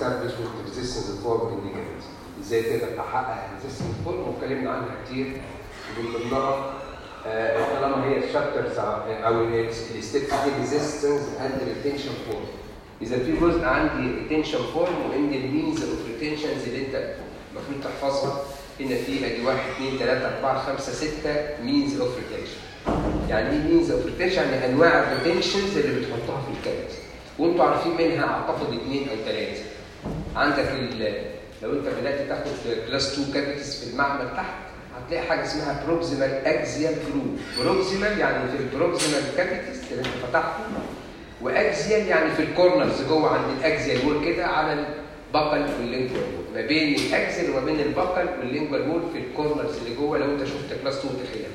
establishment resistance form indicators. ازاي تقدر تحقق resistance form واتكلمنا عنها كتير من ضمنها طالما هي الشابترز او الستيبس دي resistance and retention form. اذا في جزء عندي retention form وعندي المينز اوف ريتنشنز اللي انت المفروض تحفظها. هنا في ادي 1 2 3 4 5 6 مينز اوف ريتنشن. يعني ايه مينز اوف ريتنشن؟ يعني انواع الريتنشنز اللي بتحطها في الكابيتال وانتوا عارفين منها اعتقد 2 او 3. عندك لو انت بدات تاخد كلاس 2 كابيتالز في المعمل تحت هتلاقي حاجه اسمها بروكسيمال اكزيال جروب. بروكسيمال يعني في البروكسيمال كابيتالز اللي انت فتحته، واكزيال يعني في الكورنرز جوه عند الاكزيال وول كده على الباكل واللينجوال وول، ما بين الاكزيال وما بين الباكل واللينجوال وول في الكورنرز اللي جوه. لو انت شفت كلاس 2 تخيل.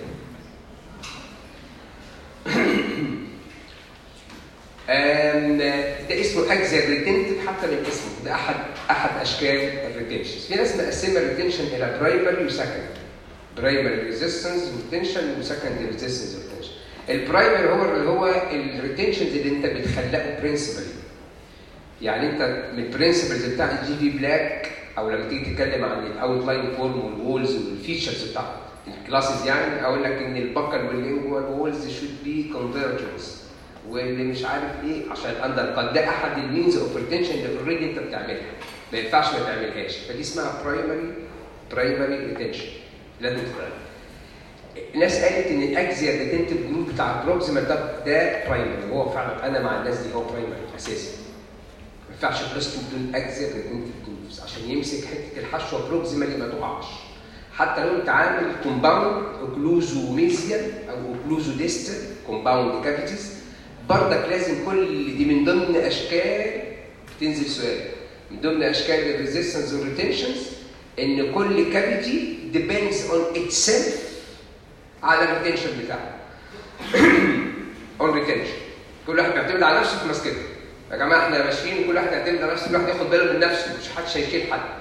ده اسمه اكزيال ريتنتيف حتى من اسمه، ده احد اشكال الريتنشن. في ناس مقسمه الريتنشن الى برايمري وسكندري. برايمري ريزيستنس ريتنشن وسكندري ريزيستنس ريتنشن. البرايمري هو الريتنشنز اللي انت بتخلقه برنسبلي. يعني انت من البرنسبلز بتاع الجي في بلاك او لما تيجي تتكلم عن الاوت لاين فورم والوولز والفيتشرز بتاعت الكلاسز، يعني اقول لك ان البكر واللينجوال وولز شود بي كونفرجنس واللي مش عارف ايه عشان اندر قد ده احد المينز اوف ريتنشن اللي اوريدي انت بتعملها، ما ينفعش ما تعملهاش. فدي اسمها برايمري ريتنشن لازم تتعمل. الناس قالت ان الاكزيال ريتنتيف جروب بتاع البروكسيمال ده برايمري. هو فعلا انا مع الناس دي هو برايمري اساسي. ما ينفعش كلاس 2 بدون اكزيال ريتنتيف جروبس عشان يمسك حته الحشوه بروكسيمالي ما تقعش. حتى لو انت عامل كومباوند اوكلوزو ميزيال او اوكلوزو ديستال كومباوند كافيتيز، برضك لازم كل دي من ضمن اشكال تنزل سؤال من ضمن اشكال الريزيستنس والريتنشنز ان كل كافيتي depends on itself على الريتنشن بتاعه. on retention. كل واحد بيعتمد على نفسه في مسكته. يا جماعه احنا ماشيين كل واحد يعتمد على نفسه، كل واحد ياخد باله من نفسه، مش حد هيشيل حد.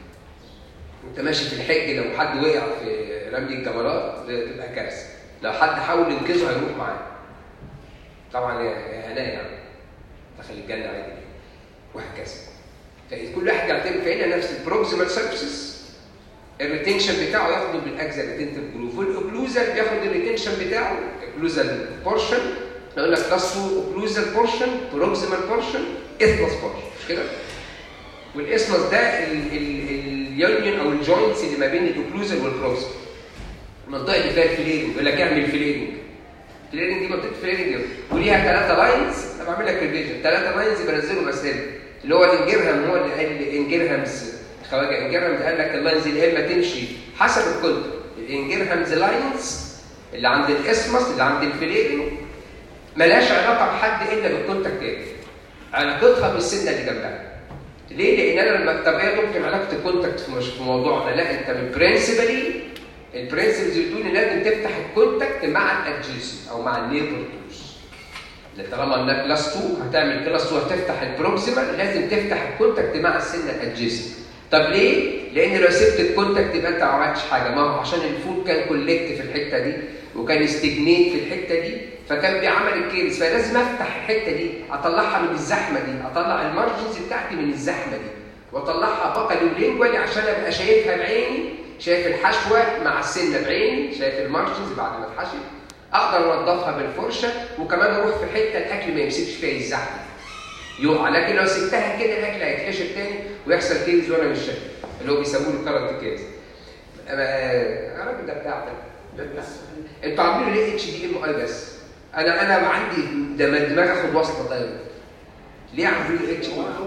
انت ماشي في الحج لو حد وقع في رمي الجمرات تبقى كارثه. لو حد حاول ينقذه هيروح معاه. طبعا يا هناء يعني دخل الجنه عادي وهكذا. فكل واحد يعتمد فهنا نفس البروكسيمال سيرفيسز الريتنشن بتاعه ياخده بالاكزال ريتنتيف جروب، والاوكلوزال بياخد الريتنشن بتاعه الاوكلوزال بورشن. نقول لك كلاس 2 اوكلوزال بورشن، بروكسيمال بورشن، اثمس بورشن، مش كده؟ والاثمس ده اليونيون او الجوينتس اللي ما بين الاوكلوزال والبروكسيمال. المنطقه اللي فيها الفليرنج يقول لك اعمل فليرنج. الفليرنج دي منطقه فليرنج وليها 3 لاينز. انا بعمل لك ريفيجن 3 لاينز بنزلهم مسائل اللي هو الانجرهام هو اللي قال انجرهامز خواجه انجرهامز قال لك اللاينز اللي اما تمشي حسب الكونتر. الانجرهامز لاينز اللي عند الاسمس اللي عند الفليرنج ملهاش علاقه بحد الا بالكونتاكت، علاقتها بالسنه اللي جنبها. ليه؟ لان انا لما طب ايه ممكن علاقه الكونتاكت في موضوعنا؟ لا، انت من برنسبلي البرنسبلز بتقول لازم تفتح الكونتاكت مع الادجيسنت او مع النيبر توز. طالما انك كلاس 2 هتعمل كلاس 2 هتفتح البروكسيمال، لازم تفتح الكونتاكت مع السنه الادجيسنت. طب ليه؟ لان لو سبت الكونتاكت يبقى انت ما عملتش حاجه. ما هو عشان الفود كان كولكت في الحته دي وكان استجنيت في الحته دي فكان بيعمل الكيرز، فلازم افتح الحته دي اطلعها من الزحمه دي، اطلع المارجنز بتاعتي من الزحمه دي واطلعها بقى ولينجوالي عشان ابقى شايفها بعيني، شايف الحشوه مع السنه بعيني، شايف المارجنز بعد ما اتحشت، اقدر انضفها بالفرشه وكمان اروح في حته الاكل ما يمسكش فيها الزحمه يقع. لكن لو سبتها كده الاكل هيتحشر تاني ويحصل كيرز وانا مش شايف اللي هو بيسموه الكارنت كيرز. الراجل ده بتاع ده انتوا عاملين ليه اتش دي ام اي بس؟ انا عندي دماغ اخد وصله. طيب ليه عاملين لي اتش دي ام؟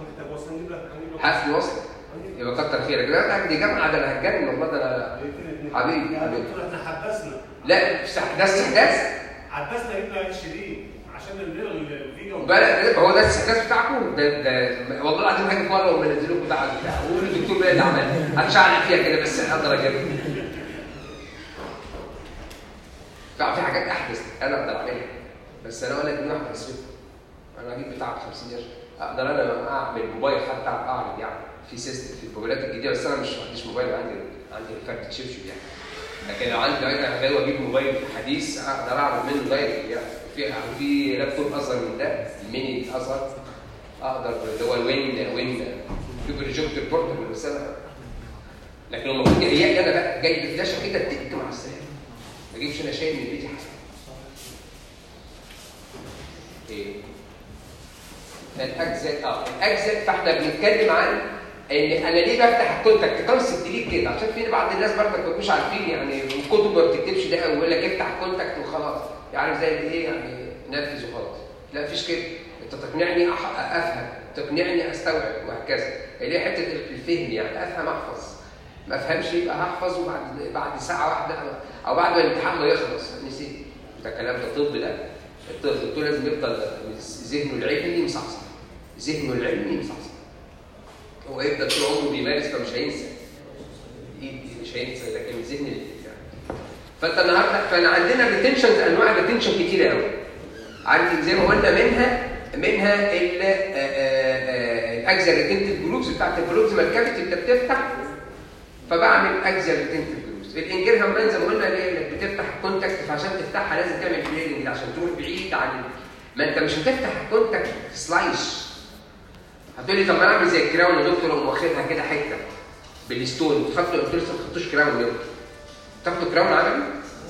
حفل وصله يبقى كتر خيرك. لا دي جامعه، ده انا هتجنن والله. ده انا حبيبي احنا حدثنا. لا ده استحداث حدثنا جبنا اتش دي عشان الفيديو بقى هو ده الاستحداث بتاعكم. ده والله العظيم هاجي في مره ومنزلوه بتاع وقولوا الدكتور بقى اللي عملها هتشعل فيها كده بس اقدر اجيبها. في حاجات احدث انا اقدر اعملها بس انا ولا اديني واحده اسود. انا اجيب بتاع 50 قرش اقدر انا اعمل موبايل حتى اعرض يعني في سيستم في الموبايلات الجديده. بس انا مش عنديش موبايل، عندي الفرد تشيبشب يعني. لكن لو عندي انا غاوي اجيب موبايل حديث اقدر اعرض منه دايركت يعني. في لابتوب اصغر من ده الميني اصغر اقدر اللي هو الوين الفولدر من الرساله. لكن المفروض يهيئ لي انا بقى جاي بفلاشه كده تك مع السلامه. ما اجيبش انا شايل من بيتي حاجه. ايه؟ الاجزاء فاحنا بنتكلم عن ان انا ليه بفتح الكونتاكت كونسبت ليه كده؟ عشان في بعض الناس برضه ما بيبقوش عارفين يعني الكتب ما بتكتبش ده او يقول لك افتح الكونتاكت وخلاص، يعني زي ايه يعني نفذ وخلاص. لا مفيش كده، انت تقنعني افهم، تقنعني استوعب وهكذا. اللي هي حته الفهم يعني افهم احفظ، ما افهمش يبقى هحفظ وبعد ساعه واحده او بعد ما الامتحان ما يخلص نسيت. ده كلام ده طب. ده الدكتور لازم يفضل ذهنه العلمي مصحصح، ذهنه العلمي مصحصح. هو يفضل طول عمره بيمارس فمش هينسى، مش هينسى، لكن الذهن يعني. فانت النهارده فانا عندنا ريتنشنز، انواع ريتنشن كتيره قوي. عندي زي ما قلنا منها الاجزاء ريتنتيف جروبز بتاعت الجروبز ما الكافيتي انت بتفتح فبعمل اجزاء ريتنتيف جروبز. الانجيرهام مان زي ما قلنا اللي بتفتح الكونتاكت، فعشان تفتحها لازم تعمل كليرنج عشان تروح بعيد عن ما انت مش هتفتح الكونتاكت سلايس. هتقول لي طب ما انا اعمل زي الكراون يا دكتور اقوم واخدها كده حته بالستون. تاخدوا قلت لسه ما تحطوش كراون ليه؟ تاخدوا كراون عملي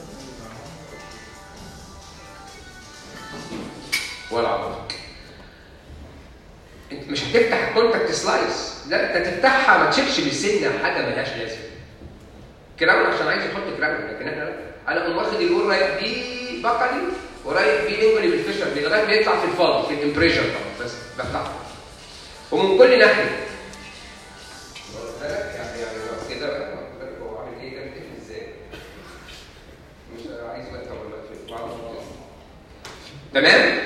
ولا عمرك. انت مش هتفتح الكونتاكت سلايس، لا انت تفتحها ما تشيلش بالسنه حاجه ملهاش لازمه. كراون عشان عايز يحط كراون، لكن انا اقوم واخد الور رايح بيه بقلي ورايح بيه لينجولي بالفيشر لغايه ما يطلع في الفاضي في الامبريشر طبعا بس بفتحه ومن كل ناحيه. يعني كده بقى هو عامل ايه ده بتقفل ازاي؟ مش عايز وقت ولا تمام؟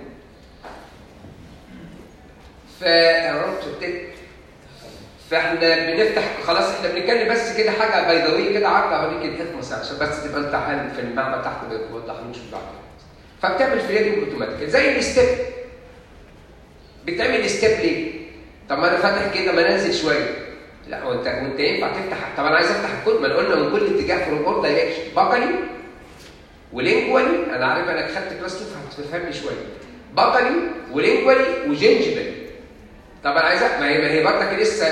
فاحنا بنفتح خلاص. احنا بنتكلم بس كده حاجه بيضاويه كده عرض اوريك الحكمه عشان بس تبقى انت حل في المعنى تحت ما توضحلوش بعد. فبتعمل فليرنج اوتوماتيك زي الستيب. بتعمل ستيب ليه؟ طب ما انا فاتح كده ما ننزل شويه. لا وانت ينفع تفتح. طب انا عايز افتح الكود، ما انا قلنا من كل اتجاه فروم اور دايركشن بقلي ولينجوالي. انا عارف انك خدت كلاس 2 فهتفهمني شويه. بقلي ولينجوالي وجنجبل. طب انا عايز ما هي برضك لسه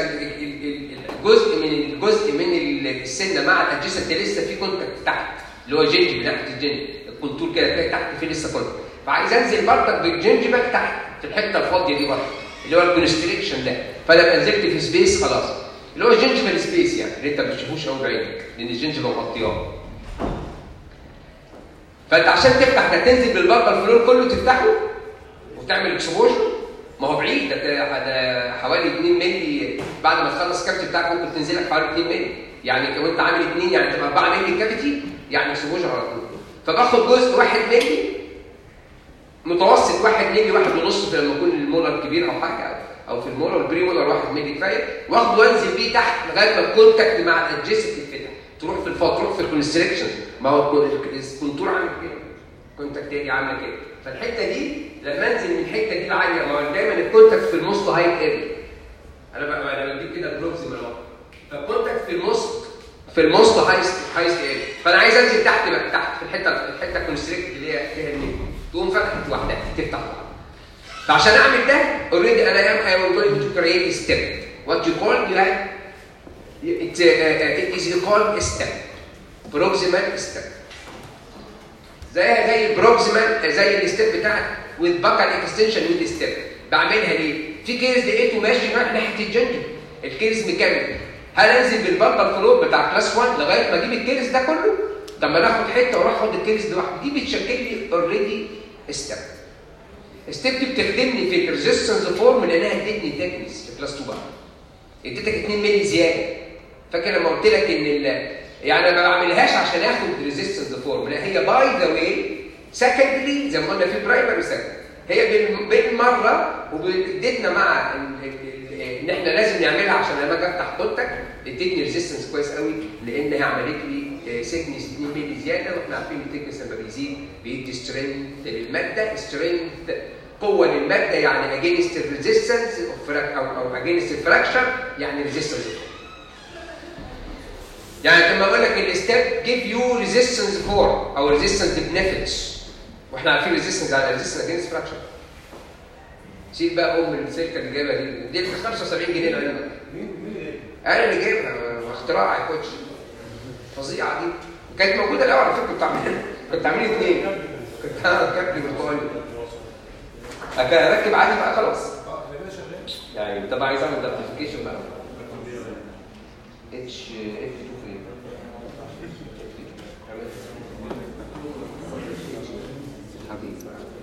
الجزء من السنه مع الادجسنت لسه في كونتاكت تحت اللي هو جنجبل ناحيه الجنب الكونتور كده تلاقي تحت في لسه كونتاكت. فعايز انزل برضك بالجنجبل تحت في الحته الفاضيه دي برضه اللي هو الكونستريكشن ده. فلما نزلت في سبيس خلاص اللي هو الجنجبل سبيس يعني اللي انت ما بتشوفوش قوي بعينك لان الجنجبل مغطياه. فانت عشان تفتح ده تنزل بالبطل فلور كله تفتحه وتعمل اكسبوجر. ما هو بعيد ده حوالي 2 مللي. بعد ما تخلص الكافيتي بتاعك ممكن تنزل لك حوالي 2 مللي. يعني لو انت عامل 2 يعني تبقى 4 مللي الكافيتي يعني اكسبوجر على طول. فباخد جزء 1 مللي متوسط 1 مللي 1.5 لما يكون المولر كبير او حاجه او في المولر والبري مولر 1 مللي كفايه. واخده وانزل بيه تحت لغايه ما الكونتاكت مع الادجسنت يتفتح. تروح في الفاض تروح في الكونستريكشن. ما هو الكونتور عامل كده الكونتاكت دي عامله كده. فالحته دي لما انزل من الحته دي العاليه ما هو دايما الكونتاكت في الموست هايت اريا. انا بجيب كده بروكسيمال اهو. فالكونتاكت في الموست هايست اريا. فانا عايز انزل تحت بقى تحت في الحته الكونستريكت اللي هي فيها النيل. تقوم فتحت واحده تفتح واحده. فعشان اعمل ده اوريدي انا am going to create a step. What you call it is called a step. proximal step. زي البروكسيمال زي الستيب بتاعك with buccal extension with step. بعملها ليه؟ في كيس لقيته ماشي ناحيه الجنجل. الكيس مكمل. هل انزل بالبطل فلوب بتاع كلاس 1 لغايه ما اجيب الكيس ده كله؟ طب ما ناخد حته واروح اخد الكيس لوحده. دي بتشكل لي اوريدي ستيب. الستيب دي بتخدمني في الريزيستنس فورم لانها ادتني تكنيس في كلاس 2 بقى. اديتك 2 مللي زياده. فاكر لما قلت لك ان يعني انا ما بعملهاش عشان اخد ريزيستنس فورم، لا هي باي ذا واي سكندري زي ما قلنا في برايمري سكندري. هي بالمره وادتنا مع ان احنا لازم نعملها عشان لما اجي افتح كونتاكت ادتني ريزيستنس كويس قوي لان هي عملت لي سيكنس 2 مللي زياده. واحنا عارفين التكنس لما بيزيد بيدي سترينث للماده. سترينث قوه للماده يعني اجينست الريزيستنس او اجينست الفراكشر يعني ريزيستنس. يعني لما اقول لك الستيب جيف يو ريزيستنس فورم او ريزيستنس بنفيتس واحنا عارفين ريزيستنس على ريزيستنس اجينست فراكشر. سيب بقى السلكه اللي جايبها دي ب 75 جنيه لعلمك. انا اللي جايبها، اختراع يا كوتش، فظيعه دي، وكانت موجوده الاول على فكره. كنت عاملين اثنين، كنت كابلي برتقالي، اركب عادي بقى خلاص يعني. طبعا عايز اعمل دبليكيشن بقى. اتش اف 2 فين؟ حبيبي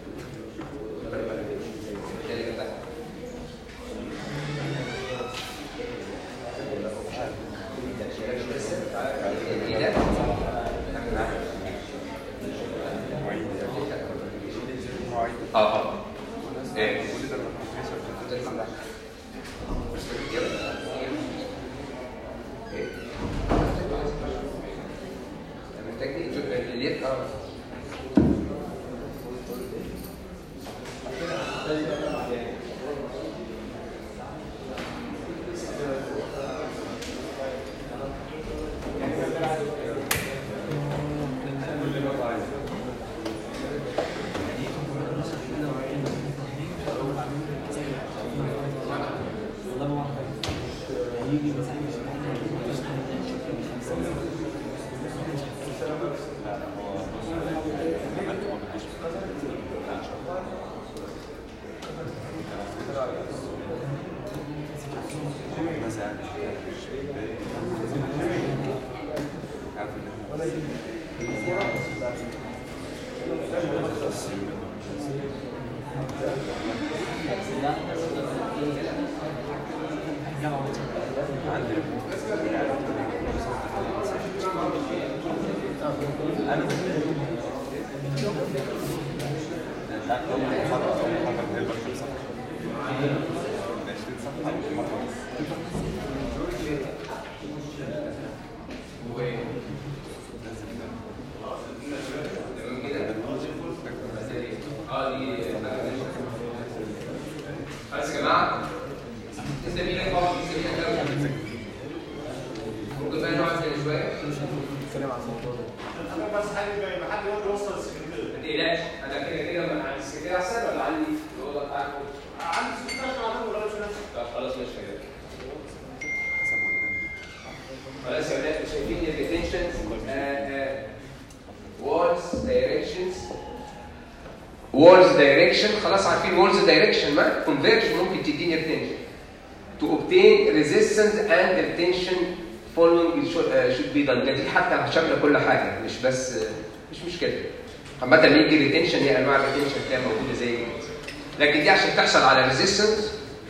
ايه محتاج الليل والز دايركشن. خلاص عارفين والز دايركشن، ما كونفيرجن ممكن تديني ريتنشن. تو اوبتين ريزيستنس اند ريتنشن فولوينج شود بي دان. دي حتى شامله كل حاجه، مش بس مش مشكله. عامه لما يجي ريتنشن هي انواع الريتنشن تلاقيها موجوده زي كده، لكن دي عشان تحصل على ريزيستنس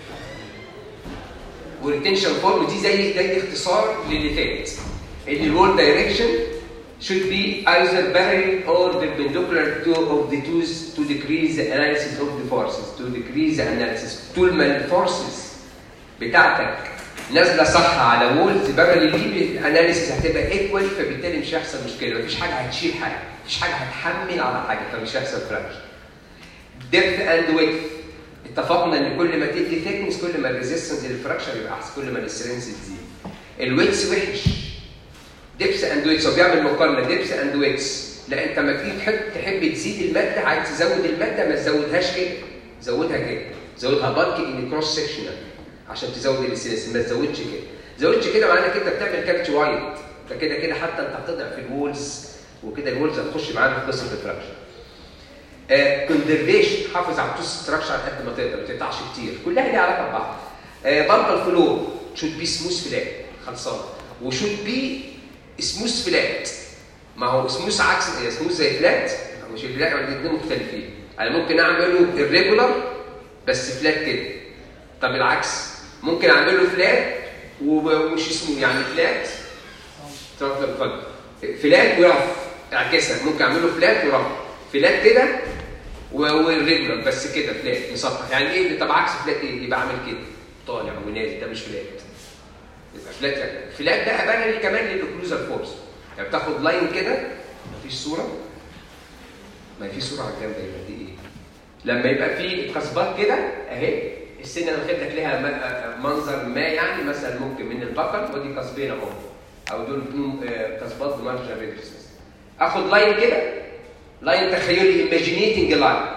وريتنشن فولو، دي زي اختصار للي فات. الوول دايركشن should be either parallel or perpendicular to of the twos to decrease the analysis of the forces. To decrease the analysis. طول ما الفورسز بتاعتك نازله صح على وولز باراليل ليه، الاناليسيس هتبقى ايكوال، فبالتالي مش هيحصل مشكله، مفيش حاجه هتشيل حاجه، مفيش حاجه هتحمل على حاجه، فمش هيحصل فراكشن. depth and width. اتفقنا ان كل ما تدي ثيكنس كل ما الريزيستنس للفراكشن يبقى احسن، كل ما السترينث تزيد. الويتس وحش. ديبس اند ويتس، هو بيعمل مقارنه ديبس اند ويتس. لا انت لما تيجي تحب تزيد الماده، عايز تزود الماده ما تزودهاش كده، زودها كده، زودها بالك ان كروس سكشنال عشان تزود السيلس، ما تزودش كده. زودش كده معناه كده بتعمل كابتش وايد، فكده كده حتى انت هتضعف في الوولز، وكده الوولز هتخش معانا في قصه الفراكشن. كونزرفيشن، حافظ على التوس ستراكشر قد ما تقدر، ما تقطعش كتير، كلها ليها علاقه ببعض. برضه الفلور شود بي سموث فلات، خلصان، وشود بي سموث فلات. ما هو سموث عكس سموث زي فلات، مش الفلات، الاثنين مختلفين. انا ممكن اعمله الريجولار بس فلات كده. طب العكس ممكن اعمله فلات ومش اسمه يعني فلات، اتفضل، فلات ورف، اعكسها، ممكن اعمله فلات ورف، فلات كده والريجولار بس كده فلات مسطح. يعني ايه؟ طب عكس فلات ايه؟ يبقى عامل كده طالع ونازل، ده مش فلات، يبقى فلات. يعني فلات ده باراليل كمان للاوكلوزال فورس، يعني بتاخد لاين كده، مفيش صوره، ما في صوره على الجنب دي ايه؟ لما يبقى في قصبات كده اهي، السنه اللي خدتك ليها منظر ما، يعني مثلا ممكن من البقر ودي قصبين اهو، او دول قصبات بمارجنال ريدرسنس. اخد لاين كده، لاين تخيلي، ايماجينيتنج لاين،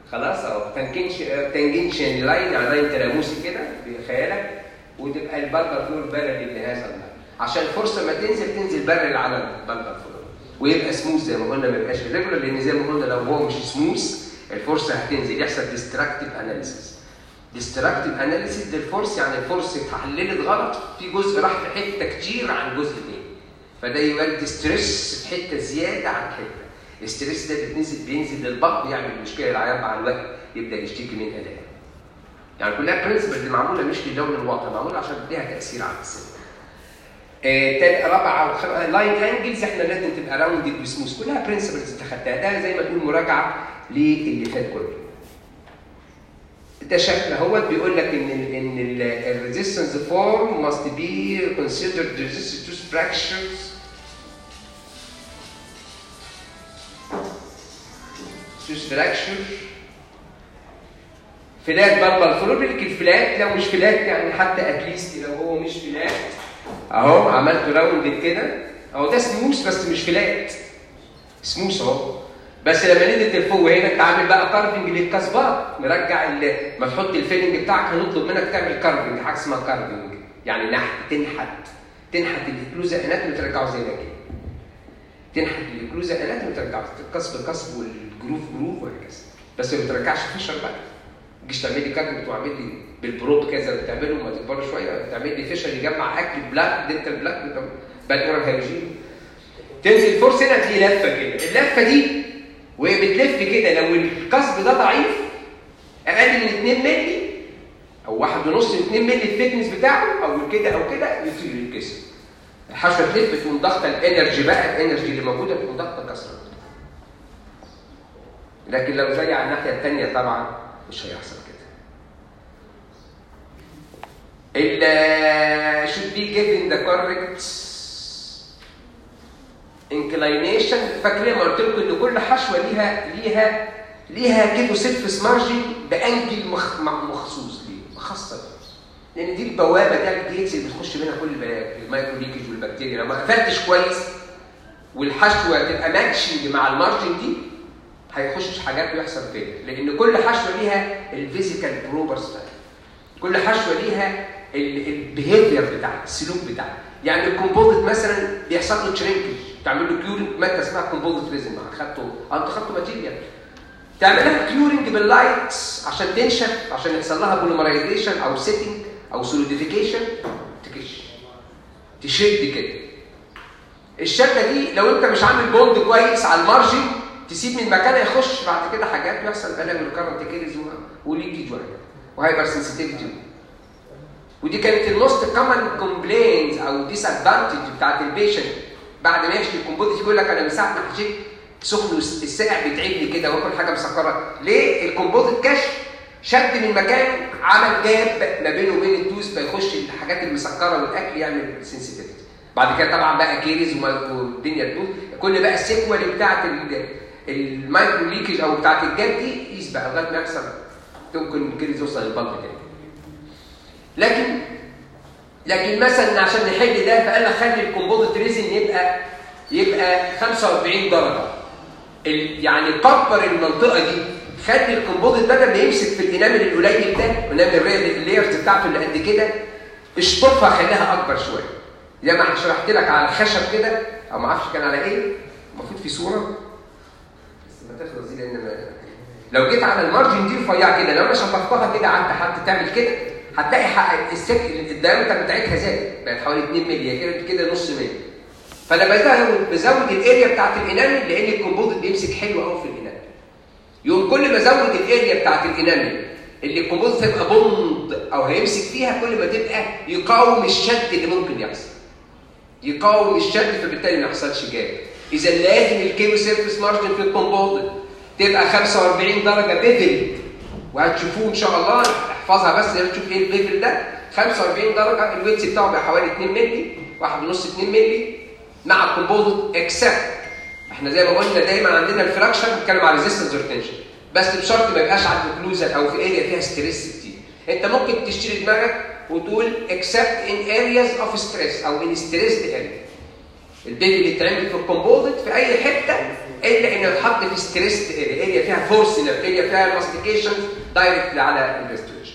خلاص اهو تانجنشن لاين يعني لاين تلاموسي كده بخيالك، وتبقى البلبر فلور بارل لهذا اللاين عشان الفرصه ما تنزل بارل على البلبر فلور ويبقى سموث زي ما قلنا، ما يبقاش ريجولار، لان زي ما قلنا لو هو مش سموث الفرصه هتنزل يحصل ديستراكتيف اناليسيس. ديستراكتيف اناليسيس دي الفورس يعني الفورس اتحللت غلط، في جزء راح في حته كتير عن جزء تاني، فده يولد ستريس في حته زياده عن حته. الستريس ده بينزل للبطن يعمل مشكله، العيان مع الوقت يبدا يشتكي من الام. يعني كلها برنسبل دي معموله مش للون الواطي، معموله عشان ليها تاثير على السن. رابعه لاين انجلز احنا لازم تبقى راوندد وسموث، كلها برنسبلز انت خدتها، ده زي ما تقول مراجعه للي فات كله. ده شكل اهوت بيقول لك ان الريزيستنس فورم must be considered resistant to fractures فلات بلبل فلوبيك. الفلات لو مش فلات يعني حتى اتليست لو هو مش فلات اهو عملت راوند كده اهو، ده سموث بس مش فلات، سموث اهو. بس لما نزلت لفوق هنا تعمل بقى كارفنج للكسبات، نرجع ما تحط الفيلنج بتاعك هنطلب منك تعمل كارفنج، حاجه اسمها كارفنج يعني نحت، تنحت الاكلوزا اناتومي وترجعه زي ده كده، تنحت الاكلوزا اناتومي وترجعه الكسب والجروف وهكذا، بس ما بترجعش فيشر بقى. ما تجيش تعمل لي كارفنج وتعمل لي بالبروب كذا بتعمله ما تكبروا شويه، تعمل لي فيشر يجمع اكل بلاك دنتال بلاك بقى اورال هيروجين. تنزل الفورس هنا تلاقي لفه كده، اللفه دي وهي بتلف كده لو القصب ده ضعيف اقل من 2 مللي او 1.5 2 مللي الثيكنس بتاعه او كده يطير الجسم. الحشوه تلف تقوم ضغطه الانرجي بقى، الانرجي اللي موجوده تقوم ضغطه كسره. لكن لو زي على الناحيه الثانيه طبعا مش هيحصل كده. should be given the correct inclination. فاكرين ما قلت لكم ان كل حشوه ليها كده سيرفيس مارجن بانجل مخصوص ليه خاصه، لان دي البوابه ده الجيتس اللي بتخش منها كل المايكرو ليكج والبكتيريا. لو ما قفلتش كويس والحشوه تبقى ماتشنج مع المارجن دي هيخش حاجات ويحصل فيها، لان كل حشوه ليها الفيزيكال بروبرز بتاعها، كل حشوه ليها البيهيفير بتاعها، السلوك بتاعها. يعني الكومبوزيت مثلا بيحصل له تشرينكج، تعمل له كيورنج ماده اسمها كومبوزيت ريزن، انت خدته ماتيريال، تعمل لها كيورنج باللايت عشان تنشف، عشان يحصل لها بوليمرايزيشن او سيتنج او سوليديفيكيشن، تشد كده. الشده دي لو انت مش عامل بوند كويس على المارجن تسيب من مكانها يخش بعد كده حاجات ويحصل بلاوي الكرنت كيرز وليكيج وهايبر سنسيتيفيتي. ودي كانت الموست كومن كومبلينز او ديس ادفانتج بتاعت البيشنت بعد ما يشتي الكومبوزيت، يقول لك انا من ساعه ما حشيت سخن الساقع بيتعبني كده واكل حاجه مسكره. ليه؟ الكومبوزيت كشف شد من مكان عمل جاب ما بينه وبين التوز فيخش الحاجات المسكره والاكل يعمل سنسيتيفيتي. بعد كده طبعا بقى كيريز والدنيا التوز، كل بقى السيكوال بتاعت المايكرو ليكج او بتاعت الجاب دي قيس بقى لغايه ما يحصل ممكن كيريز يوصل للبلد كده. لكن مثلا عشان نحل ده فقال لك خلي الكومبوزيت ريزن يبقى 45 درجه، يعني كبر المنطقه دي، خلي الكومبوزيت بدل ما يمسك في الانامل القليل ده، انامل اللايرز بتاعته اللي قد كده، اشطفها خليها اكبر شويه. زي ما شرحت لك على الخشب كده او ما اعرفش كان على ايه، المفروض في صوره بس ما تخلص دي، لان لو جيت على المارجن دي رفيعه كده، لو انا شطفتها كده قعدت حد تعمل كده هتلاقي الدايمتر بتاعتها زاد بقت حوالي 2 مللي كده نص مللي. فانا بزود الاريا بتاعت الانامل لان الكومبوزيت بيمسك حلو قوي في الانامل. يوم كل ما ازود الاريا بتاعت الانامل اللي الكومبوزيت هيبقى بوند او هيمسك فيها، كل ما تبقى يقاوم الشد اللي ممكن يحصل، يقاوم الشد فبالتالي ما يحصلش جاب. اذا لازم الكيمو سيرفيس مارجن في الكومبوزيت تبقى 45 درجه بيفل، وهتشوفوه ان شاء الله، احفظها بس تشوف ايه البيفل ده. 45 درجه الويتس بتاعه بقى حوالي 2 مللي، 1.5 2 مللي مع الكومبوزيت اكسبت. احنا زي ما قلنا دايما عندنا الفراكشن بنتكلم على ريزيستنس ريتنشن، بس بشرط ما يبقاش عند اوكلوجن او في اريا فيها ستريس كتير. انت ممكن تشتري دماغك وتقول اكسبت ان ارياز اوف ستريس او ان ستريسد اريا. البيفل اللي اتعمل في الكومبوزيت في اي حته الا انه يتحط في ستريس اريا فيها فورس اريا فيها ماستيكيشن دايركت على الريستوريشن.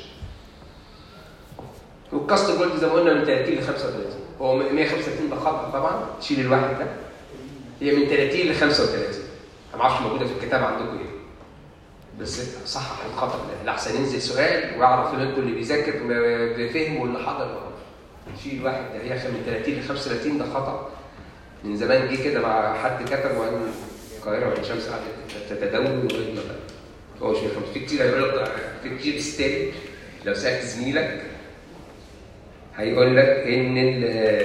والكاست جولد زي ما قلنا من 30 ل 35. هو 135 ده خطأ طبعا، تشيل الواحد ده. هي من 30 ل 35. انا ما اعرفش موجوده في الكتاب عندكم ايه. بس صحح الخطأ ده لحسن ينزل سؤال واعرف منكم اللي بيذاكر بفهم واللي حضر. شيل الواحد ده، هي من 30 ل 35 ده خطأ. من زمان جه كده مع حد كتب وقال القاهره وعين شمس قعدت تتداول وغير هو مش في كتير هيقول لك في كتير ستيل. لو سالت زميلك هيقول لك ان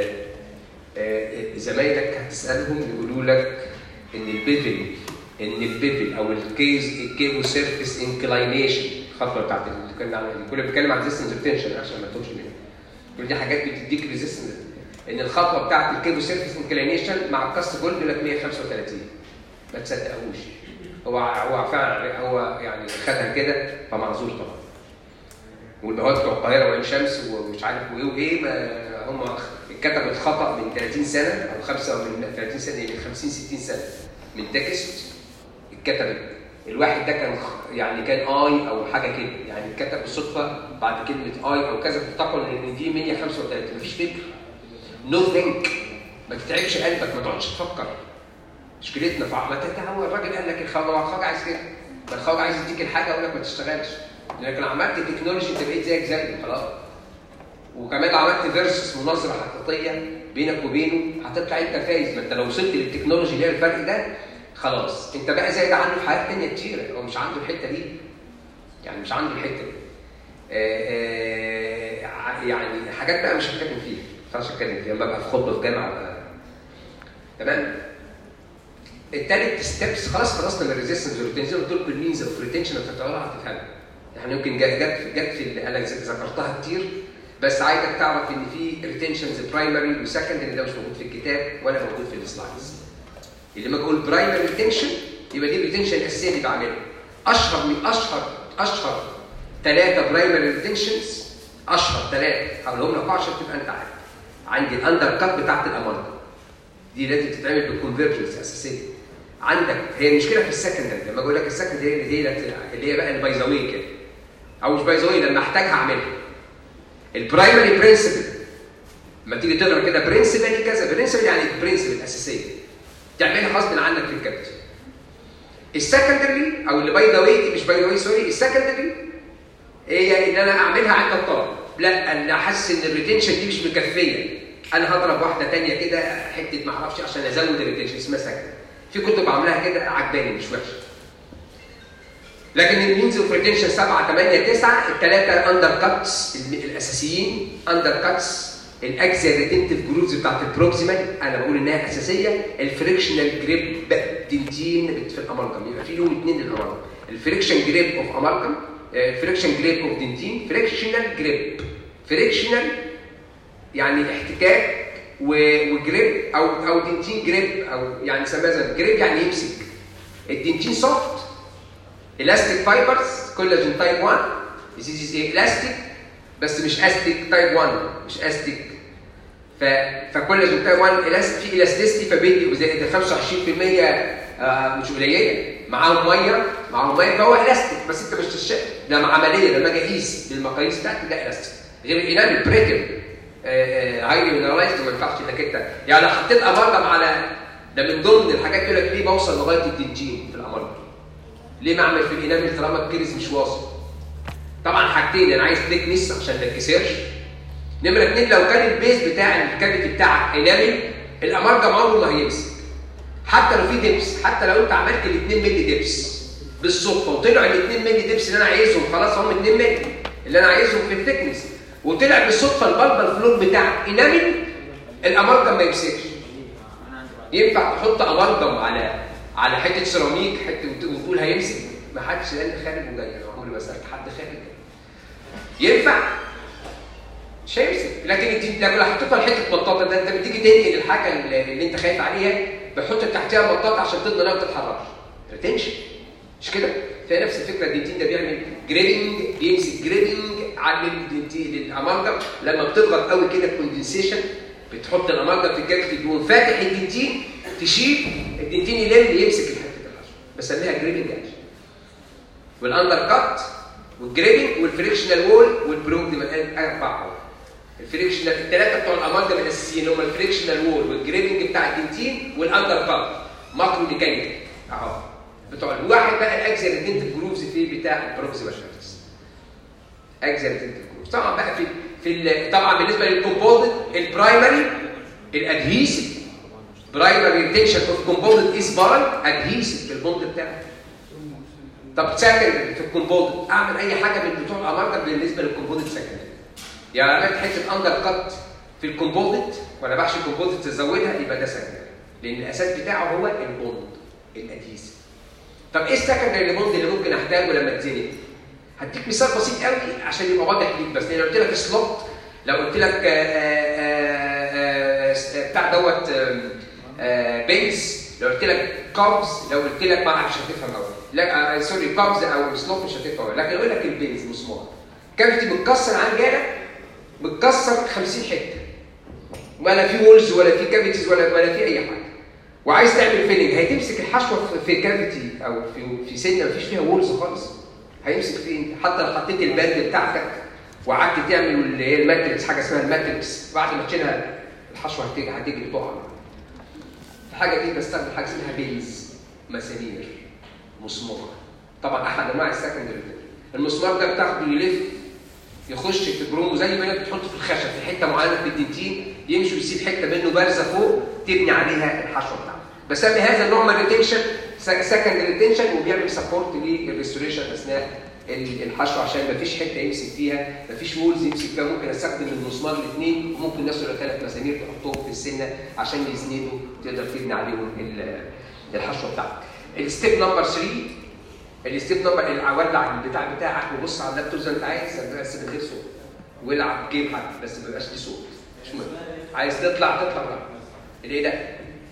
زمايلك هتسالهم يقولوا لك ان البيفل او الكيبو سيرفيس انكلاينيشن الخطوه بتاعت اللي كنا عاملينها كنا بنتكلم عن ريزيستنس ريتنشن عشان ما تتوهش منها. كل دي حاجات بتديك ريزيستنس. ان الخطوه بتاعت الكيبو سيرفيس انكلاينيشن مع الكاست جولد يقول لك 135. ما تصدقوش. هو فعلا هو يعني خدها كده فمعذور طبعا. والبهوات بتوع القاهره وعين شمس ومش عارف وايه هم اتكتبت خطا من 30 سنه او 5 من 30 سنه من 50 60 سنه من تكست اتكتبت. الواحد ده كان يعني كان اي او حاجه كده يعني اتكتب بالصدفه بعد كلمه اي او كذا تفتكر ان دي 135. مفيش فكر. نو ثينك. ما تتعبش قلبك، ما تقعدش تفكر. مشكلتنا في هو الراجل قال لك الخواجه عايز كده. ما الخواجه عايز يديك الحاجه ويقول لك ما تشتغلش. لكن عملت تكنولوجي انت بقيت زيك خلاص. وكمان عملت فيرسس مناظره حقيقيه بينك وبينه هتطلع انت فايز. ما انت لو وصلت للتكنولوجي اللي هي الفرق ده خلاص انت بقى زي ده عنده في حاجات ثانيه كتيره. هو مش عنده الحته دي. يعني مش عنده الحته دي. يعني حاجات بقى مش هتكلم فيها. ما ينفعش اتكلم فيها. لما ابقى في خطبه في جامعه بقى. تمام؟ الثالث ستيبس خلاص خلصنا من الريزيستنس والريتنشن. قلت لكم المينز اوف ريتنشن هتتعرف هتفهمها. يعني يمكن جت في اللي انا ذكرتها كتير بس عايزك تعرف ان في ريتنشنز برايمري وسكندري ده مش موجود في الكتاب ولا موجود في السلايدز. لما بقول برايمري ريتنشن يبقى دي الريتنشن الاساسيه اللي بعملها. اشهر 3 برايمري ريتنشنز. اشهر 3 هقولهم لك عشان تبقى انت عارف. عندي الاندر كات بتاعت الامالجم دي لازم تتعمل بالكونفرجنس اساسيه. عندك هي المشكله في السكندري. لما اقول لك السكندري اللي هي بقى البايزاوي كده او مش بايزاوي لما احتاجها اعملها. البرايمري برنسبل لما تيجي تقرا كده برنسبل كذا. برنسبل يعني البرنسبل الاساسيه تعملها غصب عنك في الكابتن. السكندري او اللي بايزاوي مش بايزاوي سوري. السكندري هي ان انا اعملها عند الطالب. لا انا حاسس ان الريتنشن دي مش مكفيه. انا هضرب واحده ثانيه كده حته ما اعرفش عشان ازود الريتنشن اسمها سكندري. في كتب عاملاها كده عجباني مش وحشه. لكن المينز اوف ريتنشن 7 8 9 الثلاثه اندر كاتس الاساسيين. اندر كاتس الاكزيال ريتنتيف جروبز بتاعت البروكسيمال انا بقول انها اساسيه. الفريكشنال جريب دنتين في الامالجم يبقى في لهم 2 للامالجم. الفريكشن جريب اوف امالجم فريكشن جريب اوف دنتين. فريكشنال جريب فريكشنال يعني احتكاك وجريب او دنتين جريب او يعني نسميها زي جريب يعني يمسك. الدنتين سوفت elastic fibers كولاجين تايب 1 is elastic بس مش استيك تايب 1 مش استيك. فكولاجين تايب 1 في elasticity فبيدي زي 25% مش قليله. معاهم ميه فهو elastic بس انت مش تشق. ده عمليه لما اجي اقيس بالمقاييس بتاعتي ده elastic. غير الانامل بريكل هايلي مينرالايزد ما ينفعش انك انت يعني لو حطيت امالجم على ده من ضمن الحاجات يقول لك ليه بوصل لغايه الدنتين في الامالجم. ليه ما اعمل في الانامل طالما الكيرز مش واصل؟ طبعا حاجتين انا عايز تكنس عشان ما تتكسرش. نمره 2 لو كان البيز بتاع الكافيتي بتاعك انامل الامالجم عمره ما هيمسك. حتى لو في دبس حتى لو انت عملت ال 2 مللي دبس بالصدفه وطلع ال 2 مللي دبس اللي انا عايزهم خلاص هم 2 مللي اللي انا عايزهم في الثيكنس وطلع بالصدفه البلبل فلور بتاعك انامل الامالجم ما يمسكش. ينفع تحط امالجم على حته سيراميك حته وتقول هيمسك؟ ما حدش لان خارج وجاي. انا عمري ما سالت حد خارج ينفع مش هيمسك. لكن لو حطيتها لحته مطاطه ده انت بتيجي تنقل الحاجه اللي انت خايف عليها بحط تحتها مطاطه عشان تضمن انها ما تتحركش. ريتنشن مش كده؟ فهي نفس الفكره. الدنتين ده بيعمل جريدنج بيمسك جريدنج على الدنتين الامالجم لما بتضغط قوي كده كوندنسيشن بتحط الامالجم في الكافيتي تقوم فاتح الدنتين تشيل الدنتين يلم يمسك الحته الحشو، بسميها جريبنج اكشن. والاندر كات والجريبنج والفريكشنال وول والبروجدم 4. الفريكشنال الثلاثه بتوع الامالجم الاساسيين هم الفريكشنال وول والجريبنج بتاع الدنتين والاندر كات ماكرو ميكانيكال اهو بتوع الواحد. بقى الاكزيال دنتال جروفز في بتاع البروكسيمال كافيتس. اكزيال دنتال جروفز طبعا بقى طبعا بالنسبه للكومبوزيت البرايمري الادهيسيف برايمري ريتنشن اوف كومبوزيت از باي ادهيسيف البوند بتاعه. طب سكند في الكومبوزيت اعمل اي حاجه من بتوع الامارجم بالنسبه للكومبوزيت سكند. يعني عملت حته اندر كات في الكومبوزيت وانا بحشي الكومبوزيت تزودها يبقى ده سكند، لان الاساس بتاعه هو البوند الادهيسيف. طب ايه السكندري بوند اللي ممكن احتاجه لما اتزنق؟ هديك مثال بسيط قوي عشان يبقى واضح ليك بس. لو قلت لك سلوت، لو قلت لك بتاع دوت بينز، لو قلت لك كابز، لو قلت لك ما مش هتفهم قوي. لا سوري كابز او سلوت مش هتفهم، لكن اقول لك البينز مسمار كافيتي متكسر عن جالك متكسر 50 حته، ولا في وولز ولا في كافيتيز ولا في اي حاجه، وعايز تعمل فيلنج. هتمسك الحشوه في كافيتي او في سنه ما فيش فيها وولز خالص، هيمسك فين؟ حتى لو حطيت الباند بتاعتك وقعدت تعمل اللي هي الماتريكس، حاجه اسمها الماتريكس، بعد ما تشيلها الحشوه هتيجي تقع. الحاجه دي بستخدم حاجه اسمها بيلز، مسامير، مسمار. طبعا احد انواع السكندري. المسمار ده بتاخده يلف يخش في البرومو زي ما انت بتحطه في الخشب في حته معينه في الدنتين، يمشي ويسيب حته منه بارزه فوق تبني عليها الحشوه بتاعته. بسمي هذا النوع من الريتنشن سكندري ريتنشن، وبيعمل سبورت للريستوريشن اثناء الحشوه عشان ما فيش حته يمسك فيها، ما فيش وولز يمسك فيها. ممكن استخدم المسمار الاثنين، وممكن نفس ال3 مسامير تحطهم في السنه عشان يسندوا تقدر تبني عليهم الحشوه بتاعتك. الستيب نمبر 3، الستيب نمبر ولع البتاع بتاعك وبص على اللابتوب زي ما انت عايز، بس من غير صوت، والعب جيم حد بس ما يبقاش ليه صوت، مش مهم. عايز تطلع الايه ده؟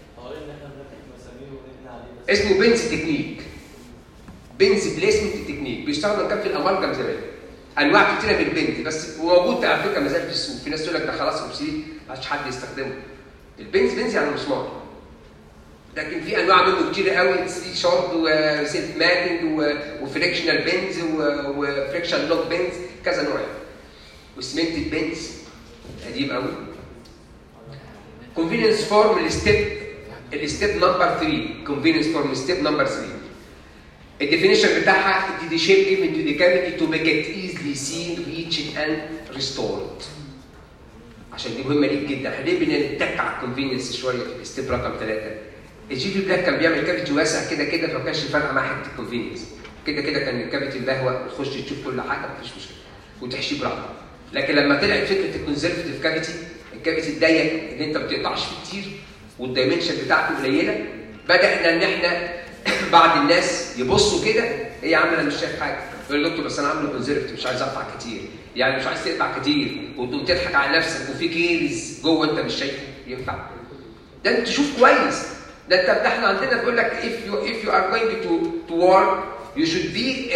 اسمه بنز تكنيك، بنز بليسمنت تكنيك، بيستخدم كان في الامالجم زمان. انواع كتيره من البنز بس وموجود على فكره ما زال في السوق. في ناس تقول لك ده خلاص اوبسيد ما عادش حد يستخدمه. البنز يعني مسمار، لكن في انواع منه كتير قوي، 3 شارد وسيلف ماتنج وفريكشنال بنز وفريكشن لوك بنز، كذا نوع. وسمنتد بنز قديم قوي. كونفينينس فورم الستيب نمبر 3، كونفينينس فورم ستيب نمبر 3. الديفينيشن بتاعها دي شيب given to the cavity to make it easily seen, reached and restored. عشان دي مهمه ليك جدا. احنا ليه بنتك على الكونفينينس شويه في الستيب رقم 3؟ الجي في بلاك كان بيعمل كافيتي واسع كده فما كانش فارقه مع حته الكونفينينس. كده كان الكافيتي مبهوأ وتخش تشوف كل حاجه مفيش مشكله وتحشيه براحتك. لكن لما طلعت فكره الكونزرفتيف كافيتي، الكافيتي الضيق اللي انت ما بتقطعش فيه كتير والدايمنشن بتاعته قليله، بدانا ان احنا بعض الناس يبصوا كده، ايه يا عم انا مش شايف حاجه، يقول له دكتور بس انا عامله كونزرفتيف مش عايز اقطع كتير، يعني مش عايز تقطع كتير وتقوم تضحك على نفسك وفي كيرز جوه انت مش شايفه، ينفع؟ ده انت تشوف كويس. ده احنا عندنا بيقول لك if you are going to work you should be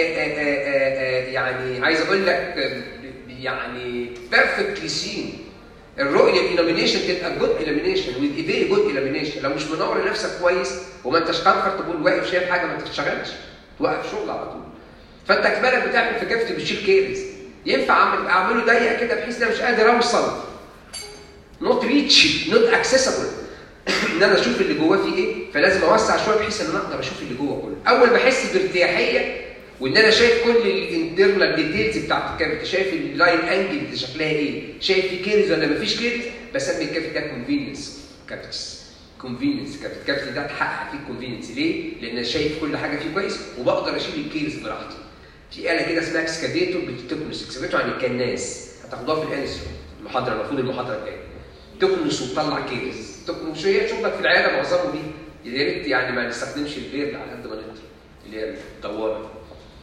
يعني عايز اقول لك يعني perfectly seen. الرؤيه illumination تبقى good illumination with a very good illumination. لو مش منور نفسك كويس وما انتش قادر تقول واقف شايف حاجه ما تشتغلش، توقف شغل على طول. فانت كمان بتعمل في كافتي بتشيل كيرز، ينفع اعمله ضيق كده بحيث انا مش قادر اوصل not reach not accessible ان انا اشوف اللي جواه فيه ايه، فلازم اوسع شويه بحيث ان انا اقدر اشوف اللي جوه كله. اول ما احس بارتياحيه وان انا شايف كل الانترنال ديتيلز بتاعت الكافيتي، شايف اللاين انجل اللي شكلها ايه، شايف في كيرز ولا مفيش كيرز، بسمي الكافيتي ده كونفينينس كافيتيز. كونفينينس الكافيتي ده اتحقق فيه كونفينينس. ليه؟ لان انا شايف كل حاجه فيه كويس وبقدر اشيل الكيرز براحتي. في آلة كده اسمها اكسكافيتور بتكنس، اكسكافيتور يعني الكناس، هتاخدوها في الانستروم المحاضره، المفروض المحاضره الجايه. تكنس وتطلع كيرز، مش هي شغلك في العياده معظمه دي، يا ريت يعني ما نستخدمش البيرد على قد ما نقدر اللي هي الدواره.